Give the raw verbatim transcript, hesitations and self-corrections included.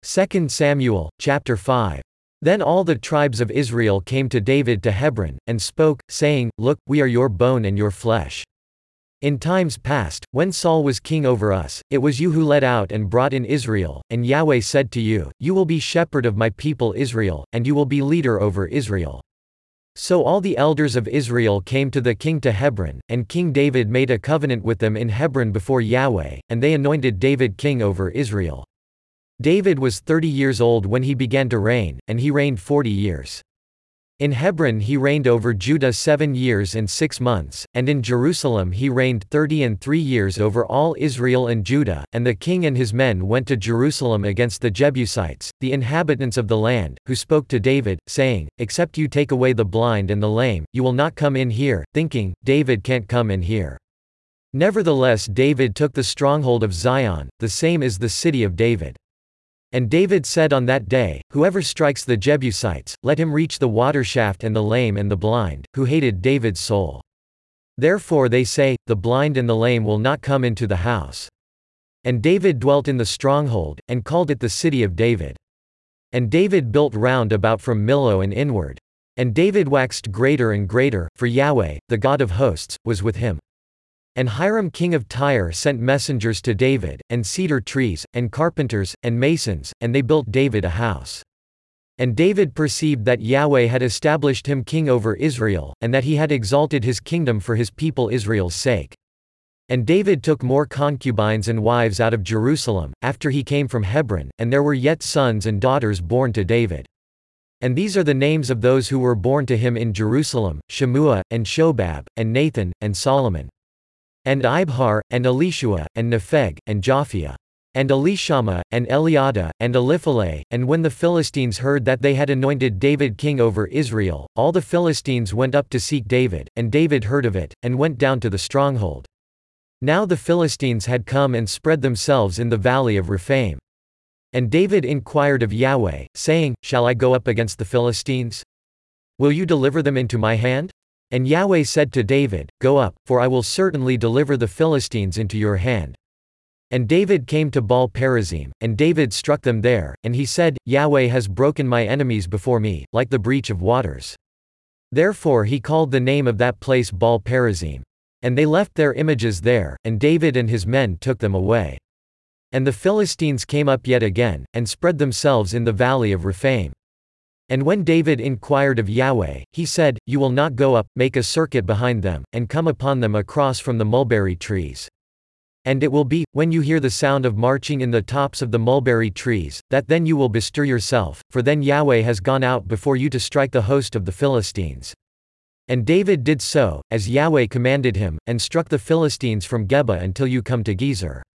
Second Samuel, chapter five. Then all the tribes of Israel came to David to Hebron, and spoke, saying, Look, we are your bone and your flesh. In times past, when Saul was king over us, it was you who led out and brought in Israel, and Yahweh said to you, You will be shepherd of my people Israel, and you will be leader over Israel. So all the elders of Israel came to the king to Hebron, and King David made a covenant with them in Hebron before Yahweh, and they anointed David king over Israel. David was thirty years old when he began to reign, and he reigned forty years. In Hebron he reigned over Judah seven years and six months, and in Jerusalem he reigned thirty and three years over all Israel and Judah. And the king and his men went to Jerusalem against the Jebusites, the inhabitants of the land, who spoke to David, saying, Except you take away the blind and the lame, you will not come in here, thinking, David can't come in here. Nevertheless David took the stronghold of Zion, the same is the city of David. And David said on that day, Whoever strikes the Jebusites, let him reach the watershaft, and the lame and the blind, who hated David's soul. Therefore they say, The blind and the lame will not come into the house. And David dwelt in the stronghold, and called it the city of David. And David built round about from Millo and inward. And David waxed greater and greater, for Yahweh, the God of hosts, was with him. And Hiram king of Tyre sent messengers to David, and cedar trees, and carpenters, and masons, and they built David a house. And David perceived that Yahweh had established him king over Israel, and that he had exalted his kingdom for his people Israel's sake. And David took more concubines and wives out of Jerusalem, after he came from Hebron, and there were yet sons and daughters born to David. And these are the names of those who were born to him in Jerusalem, Shemua, and Shobab, and Nathan, and Solomon. And Ibhar, and Elishua, and Nepheg, and Japhia. And Elishama, and Eliada, and Elipheleh. And when the Philistines heard that they had anointed David king over Israel, all the Philistines went up to seek David, and David heard of it, and went down to the stronghold. Now the Philistines had come and spread themselves in the valley of Rephaim. And David inquired of Yahweh, saying, Shall I go up against the Philistines? Will you deliver them into my hand? And Yahweh said to David, Go up, for I will certainly deliver the Philistines into your hand. And David came to Baal-perazim, and David struck them there, and he said, Yahweh has broken my enemies before me, like the breach of waters. Therefore he called the name of that place Baal-perazim. And they left their images there, and David and his men took them away. And the Philistines came up yet again, and spread themselves in the valley of Rephaim. And when David inquired of Yahweh, he said, You will not go up, make a circuit behind them, and come upon them across from the mulberry trees. And it will be, when you hear the sound of marching in the tops of the mulberry trees, that then you will bestir yourself, for then Yahweh has gone out before you to strike the host of the Philistines. And David did so, as Yahweh commanded him, and struck the Philistines from Geba until you come to Gezer.